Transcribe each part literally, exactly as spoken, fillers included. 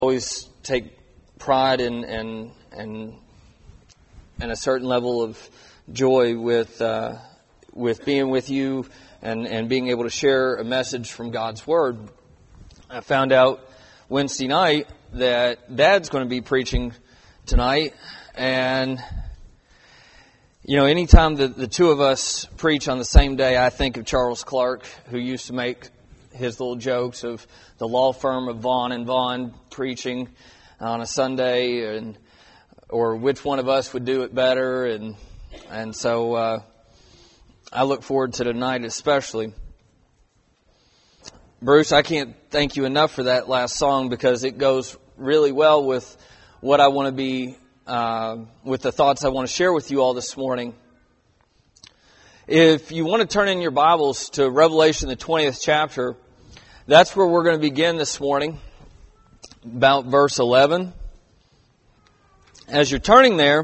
always take pride in and and and a certain level of joy with uh, with being with you and, and being able to share a message from God's Word. I found out Wednesday night that Dad's going to be preaching tonight, and you know, anytime the, the two of us preach on the same day, I think of Charles Clark, who used to make his little jokes of the law firm of Vaughn and Vaughn preaching on a Sunday, and or which one of us would do it better, and and so uh, I look forward to tonight especially. Bruce, I can't thank you enough for that last song because it goes really well with what I want to be, uh, with the thoughts I want to share with you all this morning. If you want to turn in your Bibles to Revelation, the twentieth chapter, that's where we're going to begin this morning, about verse eleven. As you're turning there,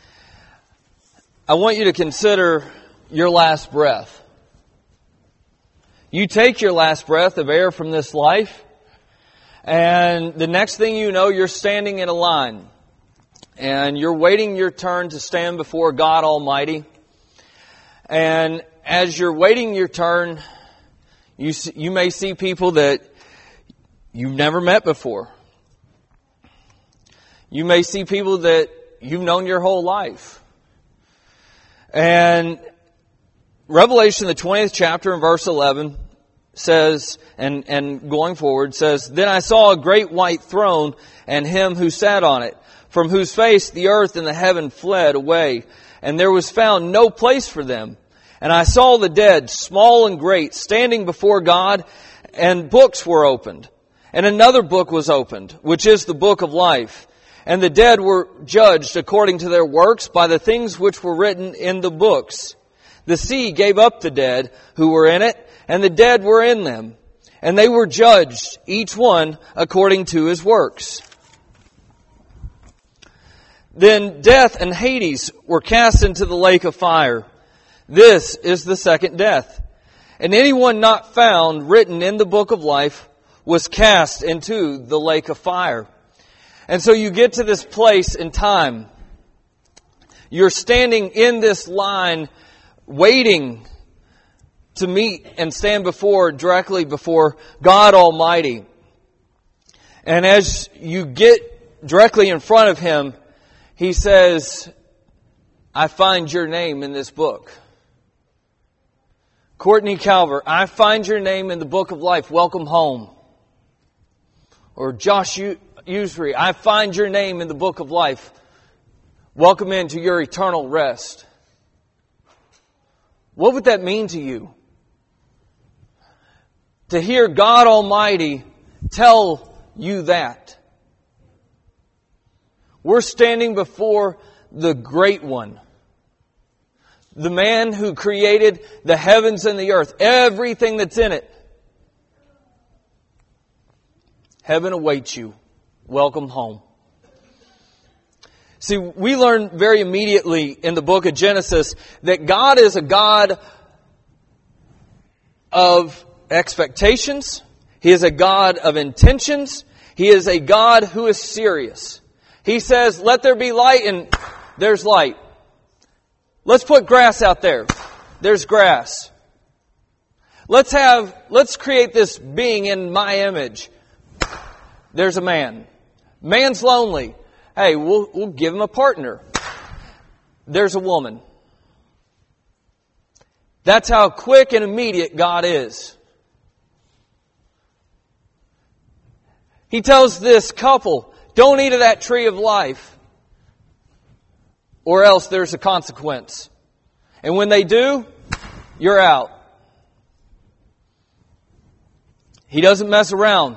I want you to consider your last breath. You take your last breath of air from this life, and the next thing you know, you're standing in a line, and you're waiting your turn to stand before God Almighty. And as you're waiting your turn, you see, you may see people that you've never met before. You may see people that you've known your whole life. And Revelation, the twentieth chapter and verse eleven says, and, and going forward says, "Then I saw a great white throne and him who sat on it, from whose face the earth and the heaven fled away, and there was found no place for them. And I saw the dead, small and great, standing before God, and books were opened. And another book was opened, which is the book of life. And the dead were judged according to their works by the things which were written in the books. The sea gave up the dead who were in it, and the dead were in them. And they were judged, each one according to his works. Then death and Hades were cast into the lake of fire. This is the second death. And anyone not found written in the book of life was cast into the lake of fire." And so you get to this place in time. You're standing in this line waiting to meet and stand before, directly before God Almighty. And as you get directly in front of Him, He says, "I find your name in this book. Courtney Calver, I find your name in the book of life. Welcome home." Or Josh Usry, "I find your name in the book of life. Welcome into your eternal rest." What would that mean to you? To hear God Almighty tell you that. We're standing before the Great One. The man who created the heavens and the earth, everything that's in it. Heaven awaits you. Welcome home. See, we learn very immediately in the book of Genesis that God is a God of expectations. He is a God of intentions. He is a God who is serious. He says, "Let there be light," and there's light. Let's put grass out there. There's grass. Let's have, let's create this being in my image. There's a man. Man's lonely. Hey, we'll, we'll give him a partner. There's a woman. That's how quick and immediate God is. He tells this couple, "Don't eat of that tree of life, or else there's a consequence. And when they do, you're out." He doesn't mess around.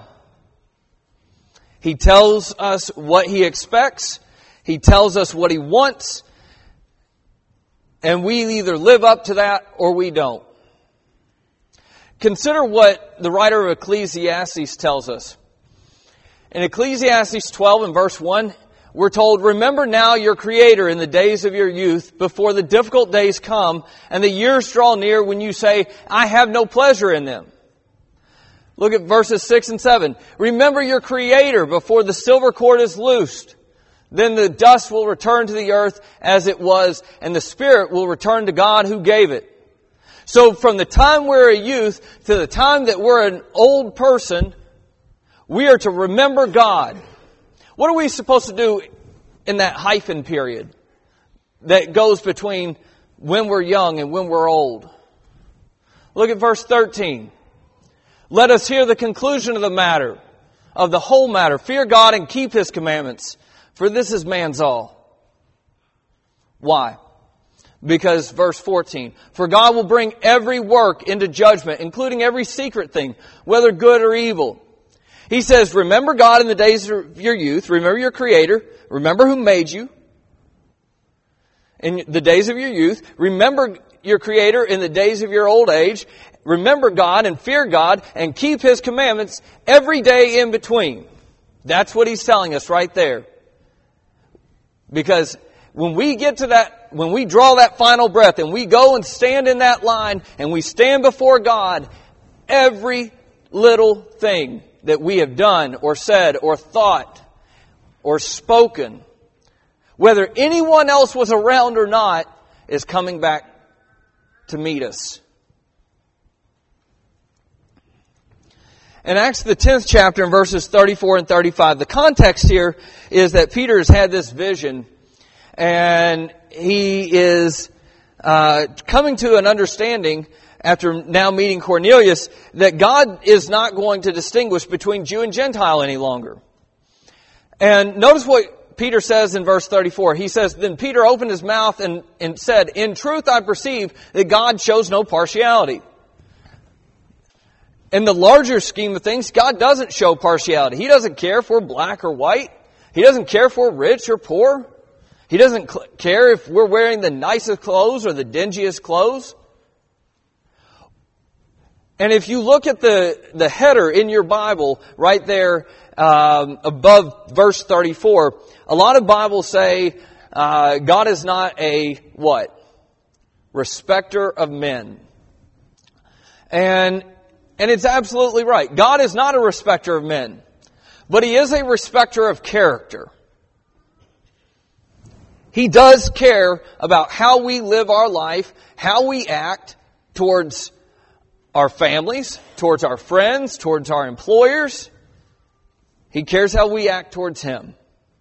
He tells us what He expects. He tells us what He wants. And we either live up to that or we don't. Consider what the writer of Ecclesiastes tells us. In Ecclesiastes twelve and verse one, we're told, "Remember now your Creator in the days of your youth, before the difficult days come, and the years draw near when you say, 'I have no pleasure in them.' Look at verses six and seven. Remember your Creator before the silver cord is loosed. Then the dust will return to the earth as it was, and the spirit will return to God who gave it. So from the time we're a youth to the time that we're an old person, we are to remember God. What are we supposed to do in that hyphen period that goes between when we're young and when we're old? Look at verse thirteen. Let us hear the conclusion of the matter, of the whole matter. Fear God and keep His commandments, for this is man's all. Why? Because verse fourteen, for God will bring every work into judgment, including every secret thing, whether good or evil. He says, remember God in the days of your youth, remember your Creator, remember who made you in the days of your youth, remember your Creator in the days of your old age, remember God and fear God and keep His commandments every day in between. That's what He's telling us right there. Because when we get to that, when we draw that final breath and we go and stand in that line and we stand before God, every little thing that we have done or said or thought or spoken, whether anyone else was around or not, is coming back to meet us. In Acts the tenth chapter in verses thirty-four and thirty-five, the context here is that Peter has had this vision and he is uh, coming to an understanding after now meeting Cornelius that God is not going to distinguish between Jew and Gentile any longer. And notice what Peter says in verse thirty-four. He says, then Peter opened his mouth and, and said, in truth I perceive that God shows no partiality. In the larger scheme of things, God doesn't show partiality. He doesn't care if we're black or white. He doesn't care if we're rich or poor. He doesn't cl- care if we're wearing the nicest clothes or the dingiest clothes. And if you look at the, the header in your Bible right there um, above verse thirty-four, a lot of Bibles say uh, God is not a what? Respecter of men. And and it's absolutely right. God is not a respecter of men, but He is a respecter of character. He does care about how we live our life, how we act towards our families, towards our friends, towards our employers. He cares how we act towards Him.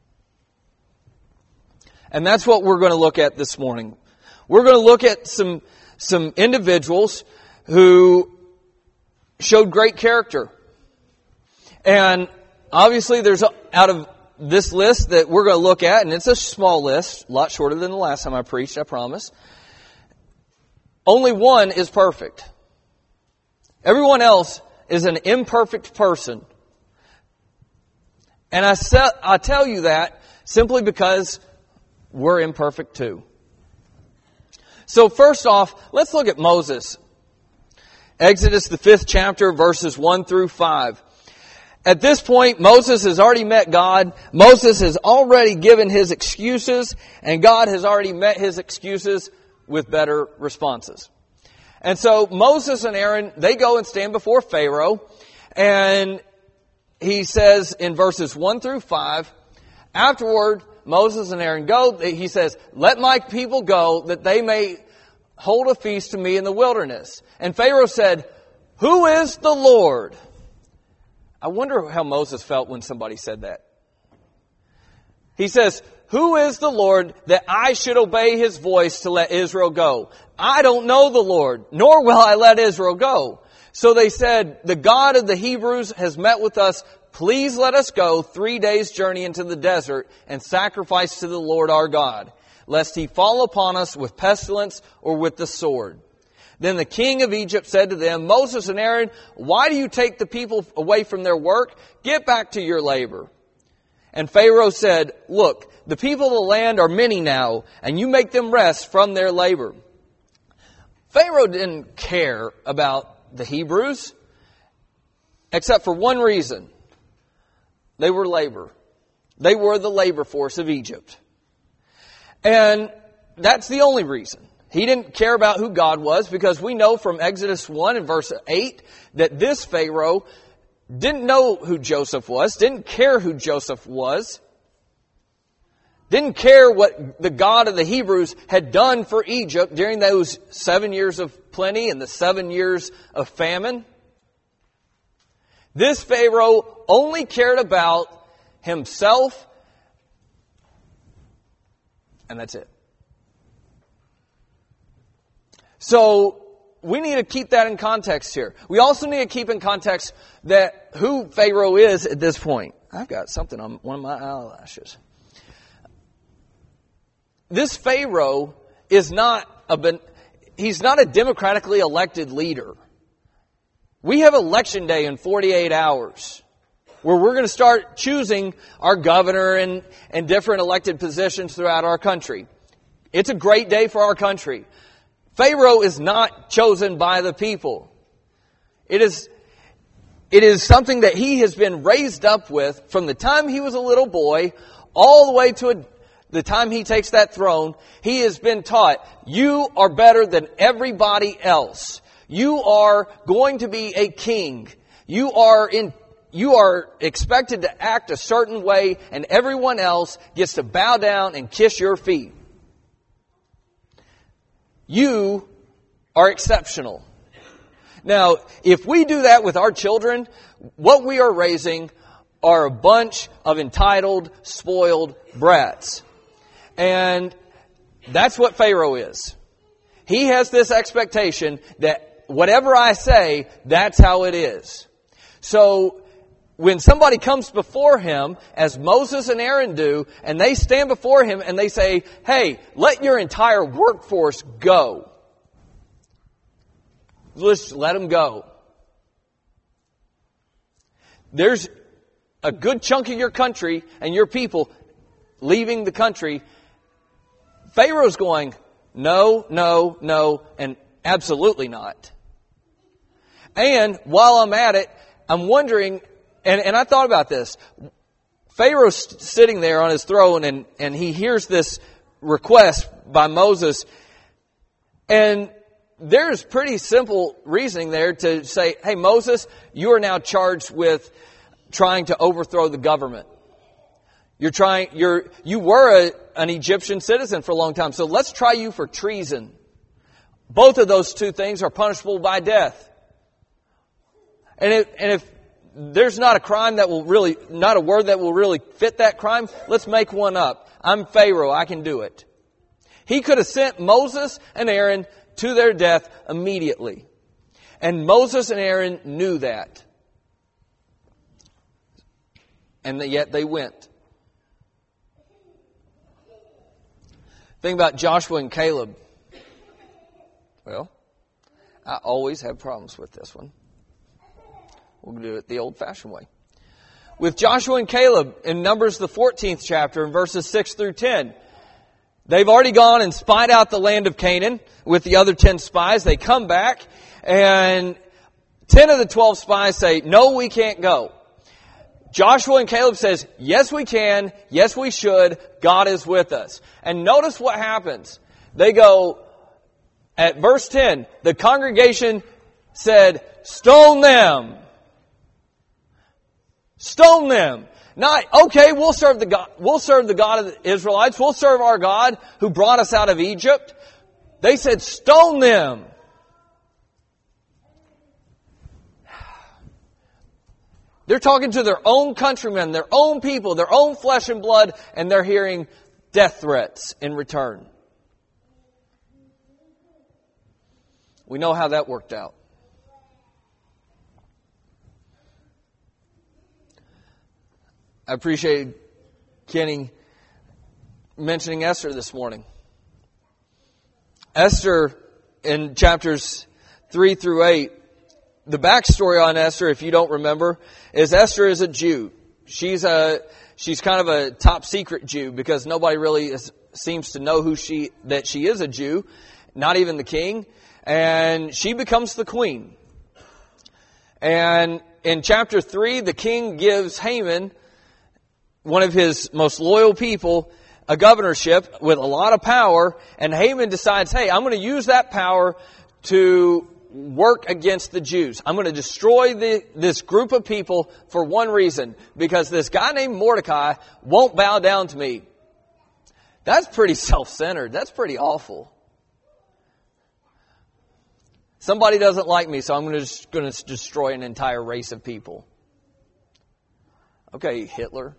And that's what we're going to look at this morning. We're going to look at some, some individuals who showed great character. And obviously there's, a, out of this list that we're going to look at, and it's a small list, a lot shorter than the last time I preached, I promise. Only one is perfect. Everyone else is an imperfect person. And I, se- I tell you that simply because we're imperfect too. So first off, let's look at Moses. Exodus, the fifth chapter, verses one through five. At this point, Moses has already met God. Moses has already given his excuses, and God has already met his excuses with better responses. And so Moses and Aaron, they go and stand before Pharaoh, and he says in verses one through five, afterward, Moses and Aaron go, he says, let my people go that they may hold a feast to me in the wilderness. And Pharaoh said, who is the Lord? I wonder how Moses felt when somebody said that. He says, who is the Lord that I should obey His voice to let Israel go? I don't know the Lord, nor will I let Israel go. So they said, the God of the Hebrews has met with us. Please let us go three days' journey into the desert and sacrifice to the Lord our God, lest He fall upon us with pestilence or with the sword. Then the king of Egypt said to them, Moses and Aaron, why do you take the people away from their work? Get back to your labor. And Pharaoh said, look, the people of the land are many now, and you make them rest from their labor. Pharaoh didn't care about the Hebrews, except for one reason. They were labor. They were the labor force of Egypt. And that's the only reason. He didn't care about who God was, because we know from Exodus one and verse eight that this Pharaoh didn't know who Joseph was, didn't care who Joseph was, didn't care what the God of the Hebrews had done for Egypt during those seven years of plenty and the seven years of famine. This Pharaoh only cared about himself, and that's it. So we need to keep that in context here. We also need to keep in context that who Pharaoh is at this point. I've got something on one of my eyelashes. This Pharaoh is not a, he's not a democratically elected leader. We have election day in forty-eight hours where we're going to start choosing our governor and, and different elected positions throughout our country. It's a great day for our country. Pharaoh is not chosen by the people. It is, it is something that he has been raised up with from the time he was a little boy all the way to a, the time he takes that throne. He has been taught, you are better than everybody else. You are going to be a king. You are in, you are expected to act a certain way, and everyone else gets to bow down and kiss your feet. You are exceptional. Now, if we do that with our children, what we are raising are a bunch of entitled, spoiled brats. And that's what Pharaoh is. He has this expectation that whatever I say, that's how it is. So, when somebody comes before him, as Moses and Aaron do, and they stand before him and they say, hey, let your entire workforce go. Let's let them go. There's a good chunk of your country and your people leaving the country. Pharaoh's going, no, no, no, and absolutely not. And while I'm at it, I'm wondering, and, and I thought about this. Pharaoh's sitting there on his throne, and, and he hears this request by Moses. And there's pretty simple reasoning there to say, hey, Moses, you are now charged with trying to overthrow the government. You're trying, you're, you were a, an Egyptian citizen for a long time, so let's try you for treason. Both of those two things are punishable by death. And if, and if there's not a crime that will really, not a word that will really fit that crime, let's make one up. I'm Pharaoh, I can do it. He could have sent Moses and Aaron to their death immediately. And Moses and Aaron knew that. And yet they went. Think about Joshua and Caleb. Well, I always have problems with this one. We'll do it the old-fashioned way. With Joshua and Caleb in Numbers the fourteenth chapter in verses six through ten. They've already gone and spied out the land of Canaan with the other ten spies. They come back and ten of the twelve spies say, no, we can't go. Joshua and Caleb says, yes, we can. Yes, we should. God is with us. And notice what happens. They go, at verse ten, the congregation said, stone them. Stone them. Not, okay, we'll serve the God, we'll serve the God of the Israelites. We'll serve our God who brought us out of Egypt. They said, stone them. They're talking to their own countrymen, their own people, their own flesh and blood, and they're hearing death threats in return. We know how that worked out. I appreciate Kenny mentioning Esther this morning. Esther, in chapters three through eight, the backstory on Esther, if you don't remember, is Esther is a Jew. She's a she's kind of a top secret Jew because nobody really is, seems to know who she that she is a Jew, not even the king. And she becomes the queen. And in chapter three, the king gives Haman, one of his most loyal people, a governorship with a lot of power, and Haman decides, hey, I'm going to use that power to work against the Jews. I'm going to destroy the, this group of people for one reason, because this guy named Mordecai won't bow down to me. That's pretty self-centered. That's pretty awful. Somebody doesn't like me, so I'm going to, just going to destroy an entire race of people. Okay, Hitler.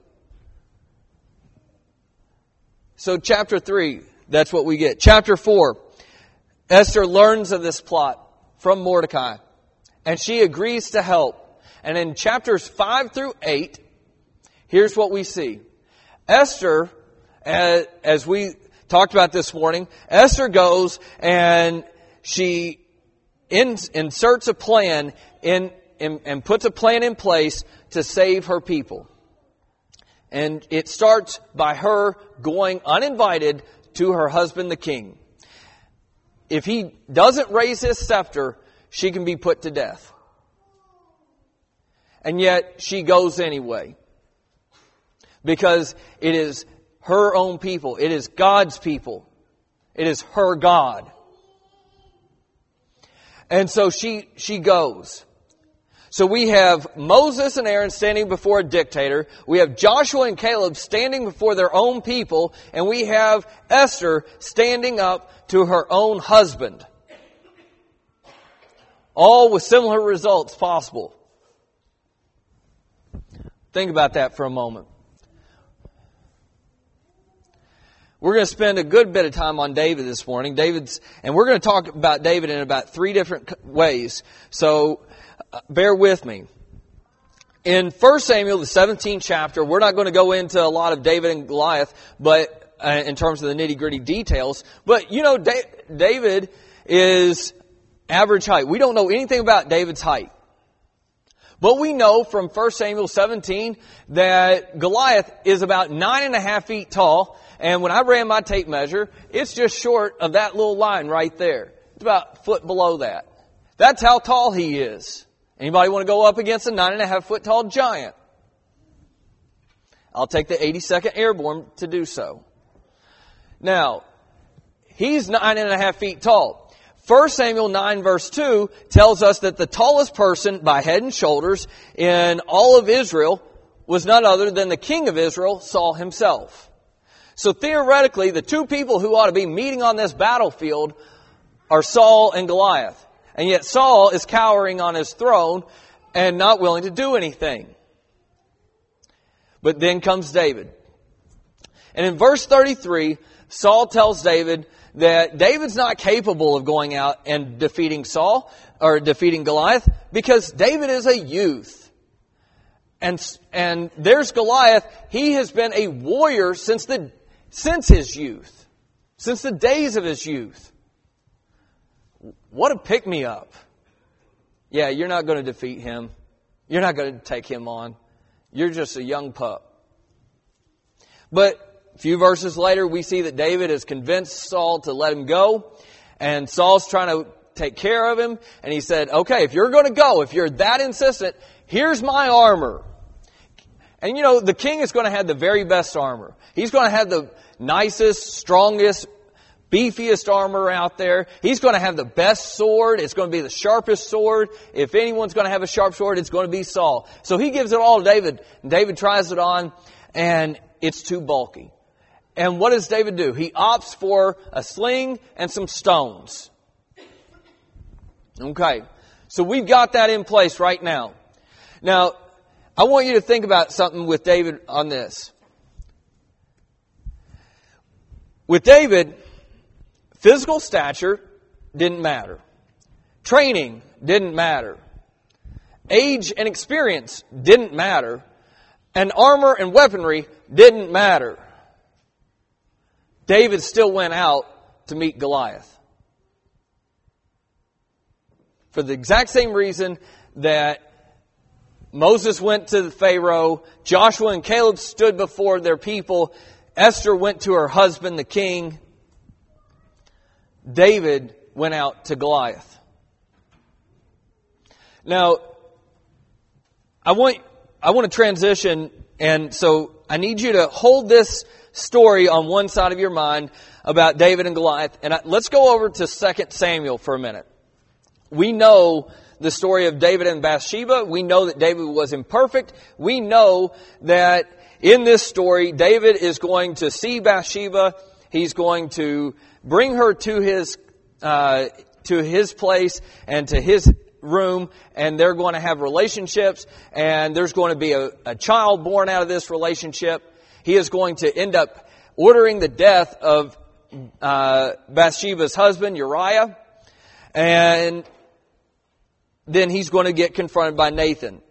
So chapter three, that's what we get. Chapter four, Esther learns of this plot from Mordecai, and she agrees to help. And in chapters five through eight, here's what we see. Esther, as, as we talked about this morning, Esther goes and she in, inserts a plan in, in and puts a plan in place to save her people. And it starts by her going uninvited to her husband, the king. If he doesn't raise his scepter, she can be put to death. And yet she goes anyway. Because it is her own people. It is God's people. It is her God. And so she, she goes. So we have Moses and Aaron standing before a dictator. We have Joshua and Caleb standing before their own people. And we have Esther standing up to her own husband. All with similar results possible. Think about that for a moment. We're going to spend a good bit of time on David this morning. David's, and we're going to talk about David in about three different ways. So bear with me. In First Samuel, the seventeenth chapter, we're not going to go into a lot of David and Goliath, but uh, in terms of the nitty-gritty details. But, you know, da- David is average height. We don't know anything about David's height. But we know from First Samuel seventeen that Goliath is about nine and a half feet tall. And when I ran my tape measure, it's just short of that little line right there. It's about a foot below that. That's how tall he is. Anybody want to go up against a nine and a half foot tall giant? I'll take the eighty-second Airborne to do so. Now, he's nine and a half feet tall. First Samuel nine verse two tells us that the tallest person by head and shoulders in all of Israel was none other than the king of Israel, Saul himself. So theoretically, the two people who ought to be meeting on this battlefield are Saul and Goliath. And yet Saul is cowering on his throne and not willing to do anything. But then comes David. And in verse thirty-three, Saul tells David that David's not capable of going out and defeating Saul or defeating Goliath because David is a youth. And, and there's Goliath. He has been a warrior since the, since his youth. Since the days of his youth. What a pick-me-up. Yeah, you're not going to defeat him. You're not going to take him on. You're just a young pup. But a few verses later, we see that David has convinced Saul to let him go. And Saul's trying to take care of him. And he said, okay, if you're going to go, if you're that insistent, here's my armor. And you know, the king is going to have the very best armor. He's going to have the nicest, strongest, beefiest armor out there. He's going to have the best sword. It's going to be the sharpest sword. If anyone's going to have a sharp sword, it's going to be Saul. So he gives it all to David. And David tries it on, and it's too bulky. And what does David do? He opts for a sling and some stones. Okay. So we've got that in place right now. Now, I want you to think about something with David on this. With David, physical stature didn't matter. Training didn't matter. Age and experience didn't matter. And armor and weaponry didn't matter. David still went out to meet Goliath. For the exact same reason that Moses went to the Pharaoh, Joshua and Caleb stood before their people, Esther went to her husband, the king. David went out to Goliath. Now, I want I want to transition And so I need you to hold this story on one side of your mind about David and Goliath. And I, let's go over to Second Samuel for a minute. We know the story of David and Bathsheba. We know that David was imperfect. We know that in this story, David is going to see Bathsheba. He's going to bring her to his uh, to his place and to his room, and they're going to have relationships, and there's going to be a, a child born out of this relationship. He is going to end up ordering the death of uh, Bathsheba's husband, Uriah, and then he's going to get confronted by Nathan.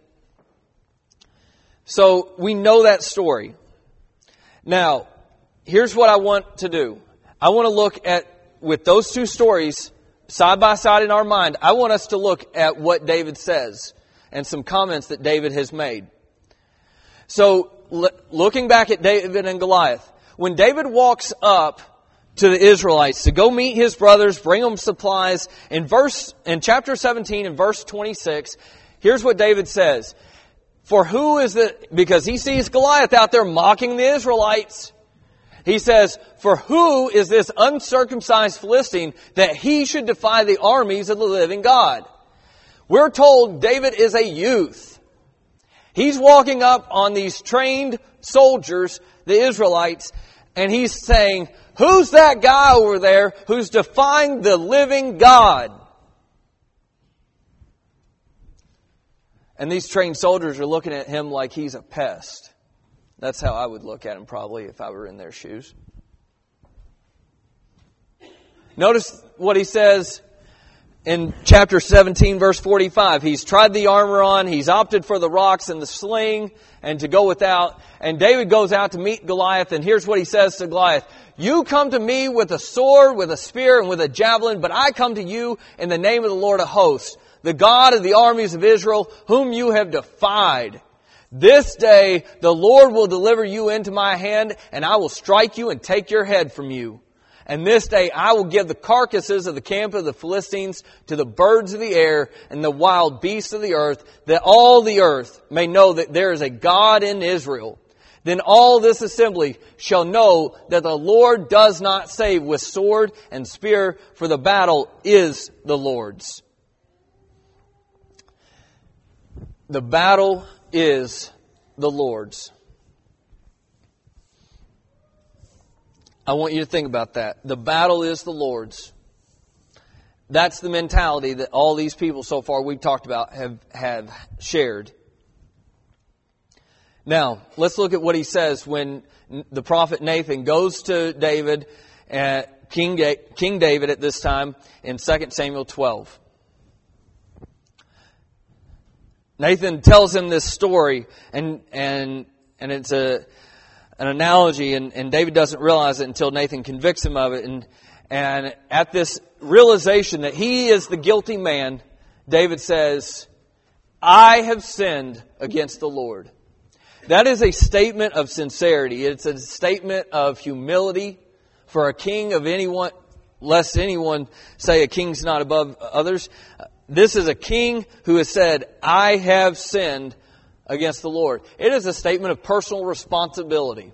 So we know that story. Now, here's what I want to do. I want to look at, with those two stories side by side in our mind, I want us to look at what David says and some comments that David has made. So, looking back at David and Goliath, when David walks up to the Israelites to go meet his brothers, bring them supplies, in verse, in chapter seventeen and verse twenty-six, here's what David says. For who is the, because he sees Goliath out there mocking the Israelites. He says, for who is this uncircumcised Philistine that he should defy the armies of the living God? We're told David is a youth. He's walking up on these trained soldiers, the Israelites, and he's saying, who's that guy over there who's defying the living God? And these trained soldiers are looking at him like he's a pest. That's how I would look at him probably if I were in their shoes. Notice what he says in chapter seventeen, verse forty-five. He's tried the armor on. He's opted for the rocks and the sling and to go without. And David goes out to meet Goliath. And here's what he says to Goliath. You come to me with a sword, with a spear, and with a javelin. But I come to you in the name of the Lord of hosts, the God of the armies of Israel, whom you have defied. This day the Lord will deliver you into my hand, and I will strike you and take your head from you. And this day I will give the carcasses of the camp of the Philistines to the birds of the air and the wild beasts of the earth, that all the earth may know that there is a God in Israel. Then all this assembly shall know that the Lord does not save with sword and spear, for the battle is the Lord's. The battle is the Lord's. I want you to think about that. The battle is the Lord's. That's the mentality that all these people so far we've talked about have, have shared. Now, let's look at what he says when the prophet Nathan goes to David, uh, King, King David at this time, in Second Samuel twelve. Nathan tells him this story, and and and it's a an analogy, and, and David doesn't realize it until Nathan convicts him of it. And and at this realization that he is the guilty man, David says, I have sinned against the Lord. That is a statement of sincerity. It's a statement of humility for a king of anyone, lest anyone say a king's not above others. This is a king who has said, I have sinned against the Lord. It is a statement of personal responsibility.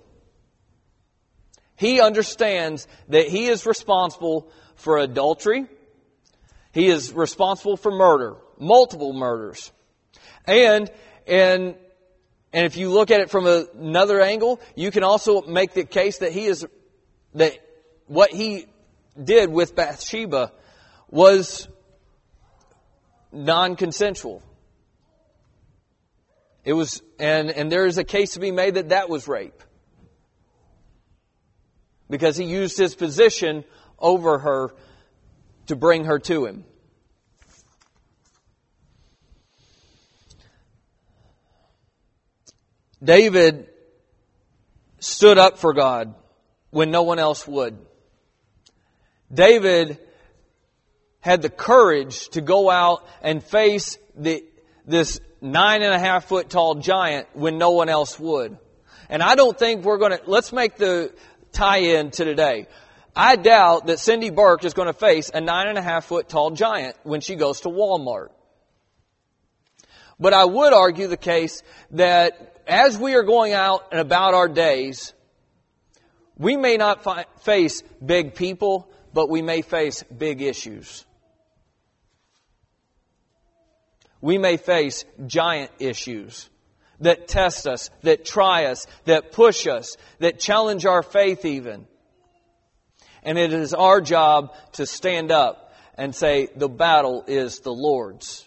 He understands that he is responsible for adultery. He is responsible for murder, multiple murders. And, and, and if you look at it from another angle, you can also make the case that he is, that what he did with Bathsheba was non-consensual. It was, and, and there is a case to be made that that was rape. Because he used his position over her to bring her to him. David stood up for God when no one else would. David had the courage to go out and face the, this nine and a half foot tall giant when no one else would. And I don't think we're going to, let's make the tie-in to today. I doubt that Cindy Burke is going to face a nine and a half foot tall giant when she goes to Walmart. But I would argue the case that as we are going out and about our days, we may not fi- face big people, but we may face big issues. We may face giant issues that test us, that try us, that push us, that challenge our faith even. And it is our job to stand up and say, the battle is the Lord's.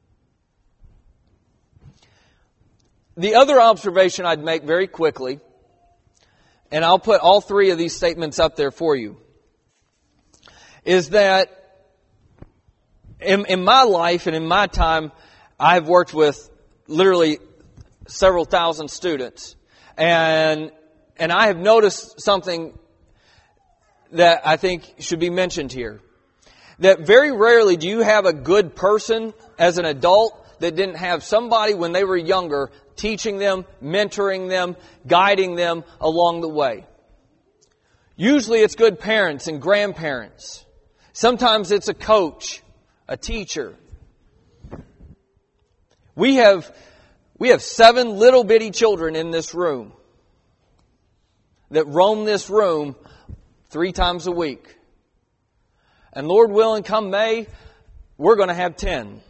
The other observation I'd make very quickly, and I'll put all three of these statements up there for you, is that in, in my life and in my time, I've worked with literally several thousand students. And, and I have noticed something that I think should be mentioned here. That very rarely do you have a good person as an adult that didn't have somebody when they were younger teaching them, mentoring them, guiding them along the way. Usually it's good parents and grandparents. Sometimes it's a coach, a teacher. We have, we have seven little bitty children in this room that roam this room three times a week. And Lord willing, come May, we're going to have ten.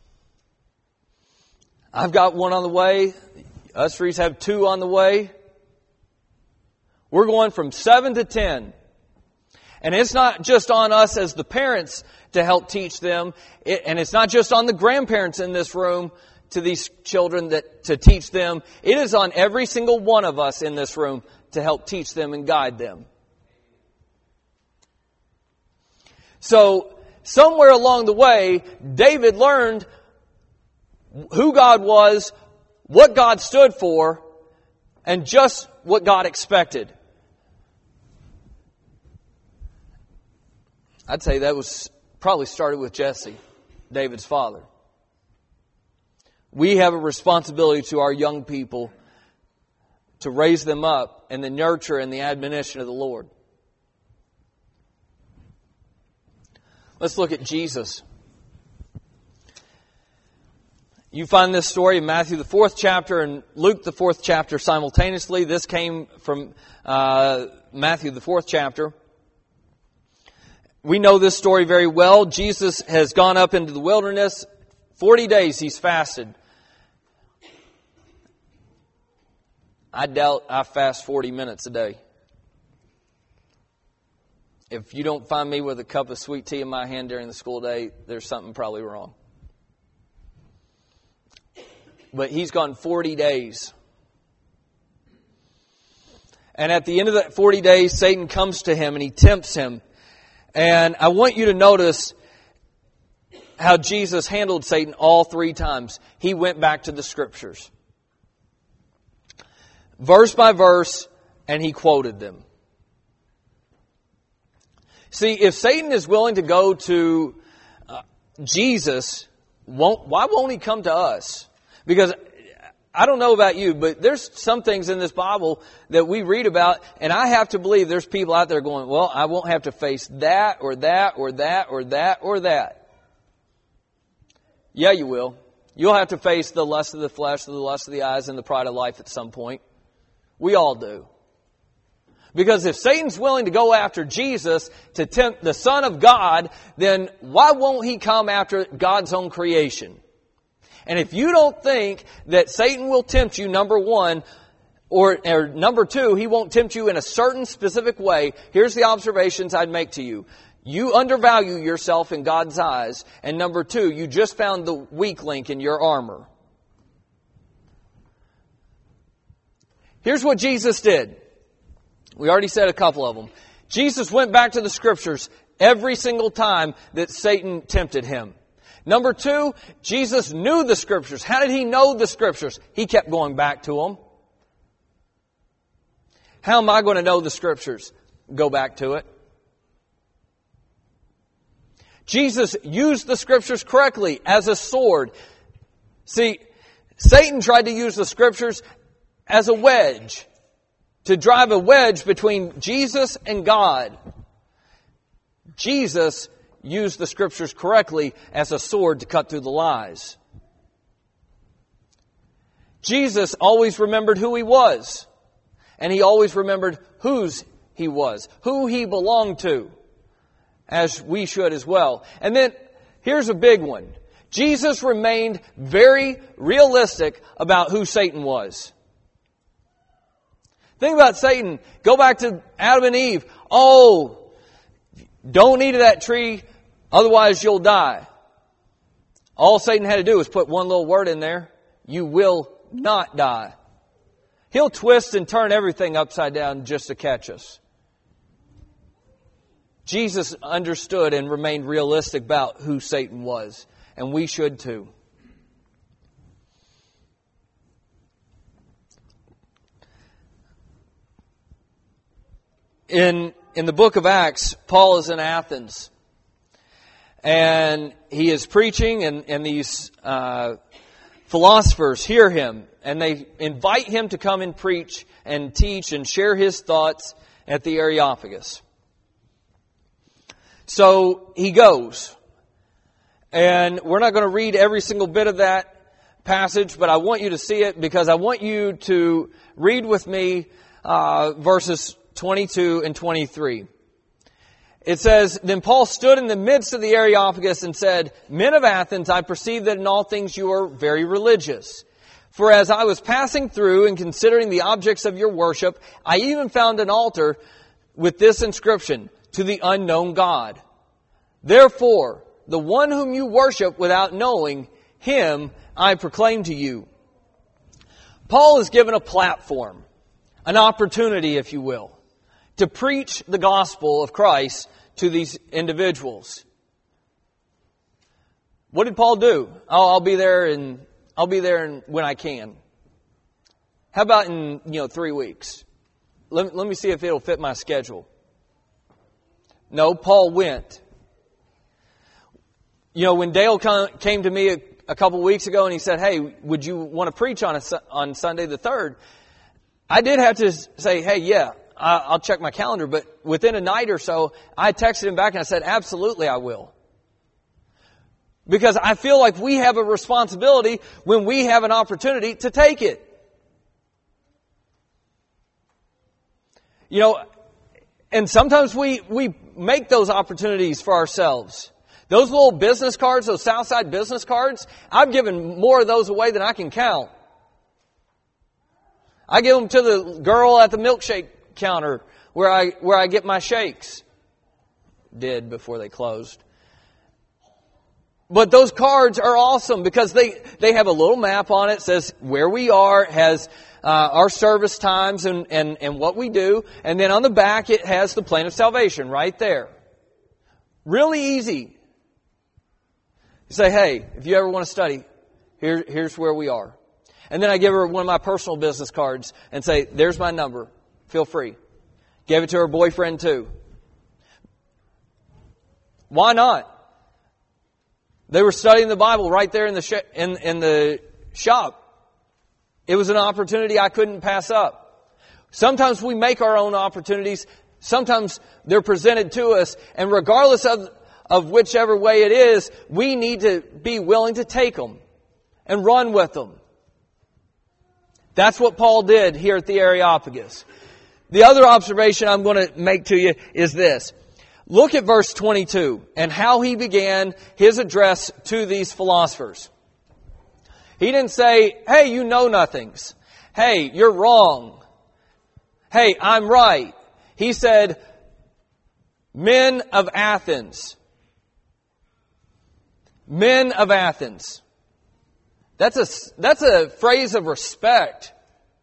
I've got one on the way. Us threes have two on the way. We're going from seven to ten. And it's not just on us as the parents to help teach them. It, and it's not just on the grandparents in this room to these children that to teach them. It is on every single one of us in this room to help teach them and guide them. So, somewhere along the way, David learned who God was, what God stood for, and just what God expected. I'd say that was probably started with Jesse, David's father. We have a responsibility to our young people to raise them up in the nurture and the admonition of the Lord. Let's look at Jesus. You find this story in Matthew the fourth chapter and Luke the fourth chapter simultaneously. This came from uh, Matthew the fourth chapter. We know this story very well. Jesus has gone up into the wilderness. Forty days he's fasted. I doubt I fast forty minutes a day. If you don't find me with a cup of sweet tea in my hand during the school day, there's something probably wrong. But he's gone forty days. And at the end of that forty days, Satan comes to him and he tempts him. And I want you to notice how Jesus handled Satan all three times. He went back to the Scriptures. Verse by verse, and he quoted them. See, if Satan is willing to go to uh, Jesus, won't, why won't he come to us? Because I don't know about you, but there's some things in this Bible that we read about, and I have to believe there's people out there going, well, I won't have to face that or that or that or that or that. Yeah, you will. You'll have to face the lust of the flesh, the lust of the eyes, and the pride of life at some point. We all do. Because if Satan's willing to go after Jesus to tempt the Son of God, then why won't he come after God's own creation? And if you don't think that Satan will tempt you, number one, or, or number two, he won't tempt you in a certain specific way, here's the observations I'd make to you. You undervalue yourself in God's eyes. And number two, you just found the weak link in your armor. Here's what Jesus did. We already said a couple of them. Jesus went back to the Scriptures every single time that Satan tempted him. Number two, Jesus knew the Scriptures. How did he know the Scriptures? He kept going back to them. How am I going to know the Scriptures? Go back to it. Jesus used the Scriptures correctly as a sword. See, Satan tried to use the Scriptures as a wedge, to drive a wedge between Jesus and God. Jesus used the Scriptures correctly as a sword to cut through the lies. Jesus always remembered who He was. And He always remembered whose He was, who He belonged to, as we should as well. And then, here's a big one. Jesus remained very realistic about who Satan was. Think about Satan. Go back to Adam and Eve. Oh, don't eat of that tree, otherwise you'll die. All Satan had to do was put one little word in there. You will not die. He'll twist and turn everything upside down just to catch us. Jesus understood and remained realistic about who Satan was. And we should too. In, in the book of Acts, Paul is in Athens. And he is preaching, and, and these uh, philosophers hear him. And they invite him to come and preach and teach and share his thoughts at the Areopagus. So he goes. And we're not going to read every single bit of that passage, but I want you to see it because I want you to read with me uh, verses twenty-two and twenty-three. It says, Then Paul stood in the midst of the Areopagus and said, Men of Athens, I perceive that in all things you are very religious. For as I was passing through and considering the objects of your worship, I even found an altar with this inscription, To the unknown God. Therefore, the one whom you worship without knowing, Him I proclaim to you. Paul is given a platform, an opportunity, if you will, to preach the gospel of Christ to these individuals. What did Paul do? Oh, I'll be there and I'll be there in, when I can. How about in you know three weeks? Let, let me see if it'll fit my schedule. No, Paul went. You know, when Dale came to me a, a couple weeks ago and he said, hey, would you want to preach on a, on Sunday the third? I did have to say, hey, yeah, I'll check my calendar. But within a night or so, I texted him back and I said, absolutely, I will. Because I feel like we have a responsibility when we have an opportunity to take it. You know, and sometimes we, we make those opportunities for ourselves. Those little business cards, those Southside business cards, I've given more of those away than I can count. I give them to the girl at the milkshake counter where I where I get my shakes. Did before they closed. But those cards are awesome because they, they have a little map on it, says where we are, has uh, our service times and, and, and what we do. And then on the back it has the plan of salvation right there. Really easy. You say, hey, if you ever want to study, here, here's where we are. And then I give her one of my personal business cards and say, there's my number. Feel free. Gave it to her boyfriend too. Why not? They were studying the Bible right there in the sh- in, in the shop. It was an opportunity I couldn't pass up. Sometimes we make our own opportunities. Sometimes they're presented to us. And regardless of Of whichever way it is, we need to be willing to take them and run with them. That's what Paul did here at the Areopagus. The other observation I'm going to make to you is this. Look at verse twenty-two and how he began his address to these philosophers. He didn't say, hey, you know nothings. Hey, you're wrong. Hey, I'm right. He said, Men of Athens. Men of Athens. That's a, that's a phrase of respect.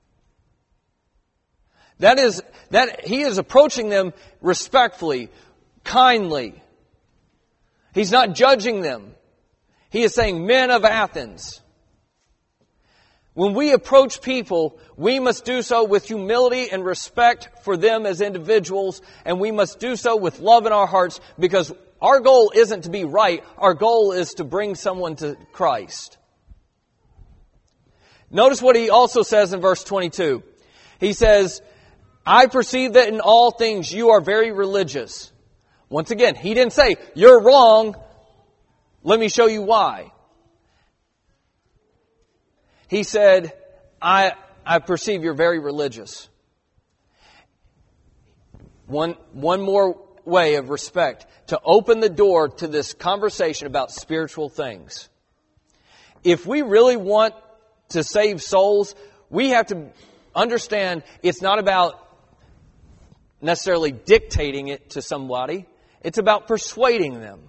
That is, that he is approaching them respectfully, kindly. He's not judging them. He is saying, men of Athens. When we approach people, we must do so with humility and respect for them as individuals, and we must do so with love in our hearts because our goal isn't to be right. Our goal is to bring someone to Christ. Notice what he also says in verse twenty-two. He says, I perceive that in all things you are very religious. Once again, he didn't say, you're wrong. Let me show you why. He said, I, I perceive you're very religious. One, one more way of respect, to open the door to this conversation about spiritual things. If we really want to save souls, we have to understand it's not about necessarily dictating it to somebody. It's about persuading them.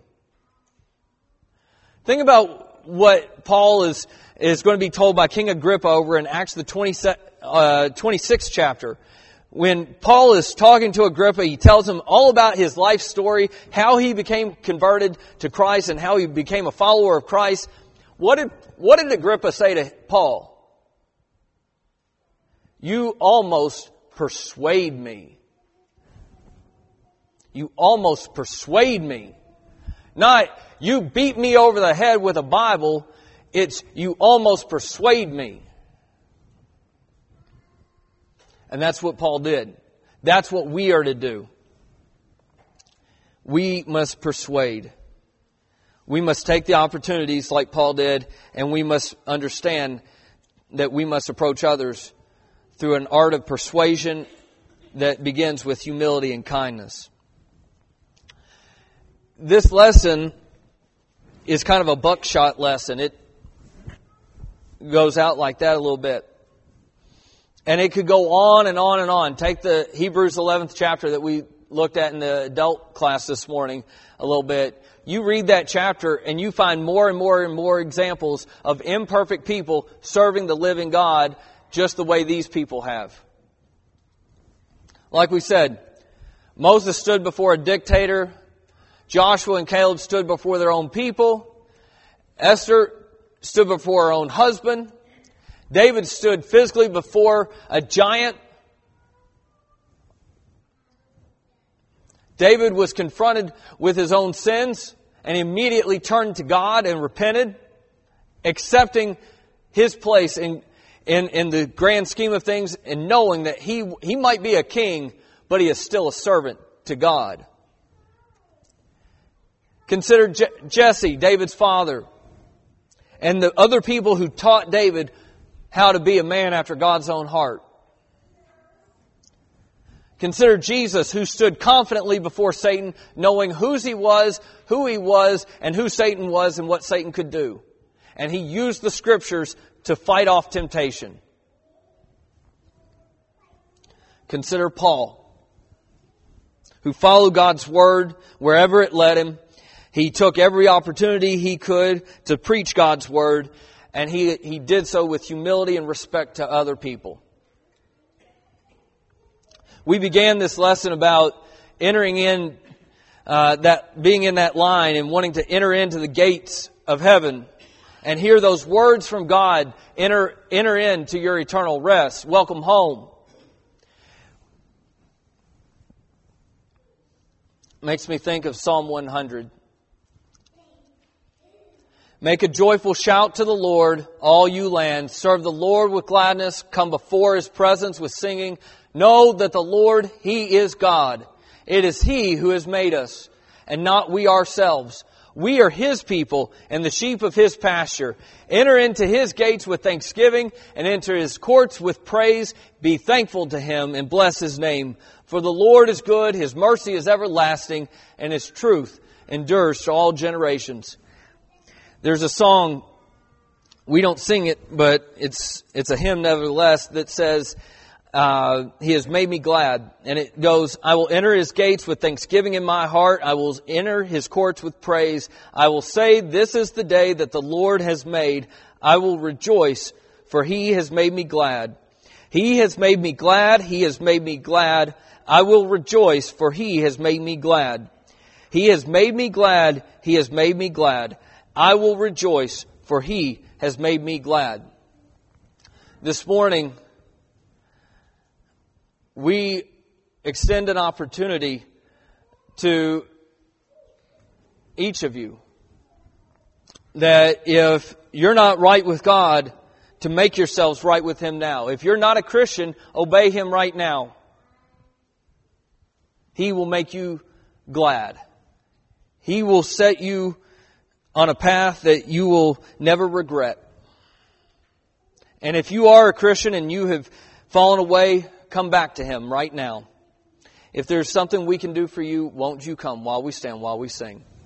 Think about what Paul is, is going to be told by King Agrippa over in Acts the twenty-sixth chapter. When Paul is talking to Agrippa, he tells him all about his life story, how he became converted to Christ and how he became a follower of Christ. What did, what did Agrippa say to Paul? You almost persuade me. You almost persuade me. Not, you beat me over the head with a Bible. It's, you almost persuade me. And that's what Paul did. That's what we are to do. We must persuade. We must take the opportunities like Paul did, and we must understand that we must approach others through an art of persuasion that begins with humility and kindness. This lesson is kind of a buckshot lesson. It goes out like that a little bit. And it could go on and on and on. Take the Hebrews eleventh chapter that we looked at in the adult class this morning a little bit. You read that chapter and you find more and more and more examples of imperfect people serving the living God just the way these people have. Like we said, Moses stood before a dictator. Joshua and Caleb stood before their own people. Esther stood before her own husband. David stood physically before a giant. David was confronted with his own sins and immediately turned to God and repented, accepting his place in, in, in the grand scheme of things and knowing that he, he might be a king, but he is still a servant to God. Consider Je- Jesse, David's father, and the other people who taught David how to be a man after God's own heart. Consider Jesus, who stood confidently before Satan, knowing whose he was, who he was, and who Satan was, and what Satan could do. And he used the Scriptures to fight off temptation. Consider Paul, who followed God's Word wherever it led him. He took every opportunity he could to preach God's Word, and he, he did so with humility and respect to other people. We began this lesson about entering in, uh, that being in that line and wanting to enter into the gates of heaven and hear those words from God, enter, enter into your eternal rest. Welcome home. Makes me think of Psalm one hundred. Make a joyful shout to the Lord, all you lands. Serve the Lord with gladness. Come before His presence with singing. Know that the Lord, He is God. It is He who has made us, and not we ourselves. We are His people and the sheep of His pasture. Enter into His gates with thanksgiving and enter His courts with praise. Be thankful to Him and bless His name. For the Lord is good, His mercy is everlasting, and His truth endures to all generations. There's a song, we don't sing it, but it's it's a hymn nevertheless, that says, uh, He has made me glad. And it goes, I will enter His gates with thanksgiving in my heart. I will enter His courts with praise. I will say, this is the day that the Lord has made. I will rejoice, for He has made me glad. He has made me glad. He has made me glad. I will rejoice, for He has made me glad. He has made me glad. He has made me glad. I will rejoice, for He has made me glad. This morning, we extend an opportunity to each of you that if you're not right with God, to make yourselves right with Him now. If you're not a Christian, obey Him right now. He will make you glad. He will set you on a path that you will never regret. And if you are a Christian and you have fallen away, come back to Him right now. If there's something we can do for you, won't you come while we stand, while we sing?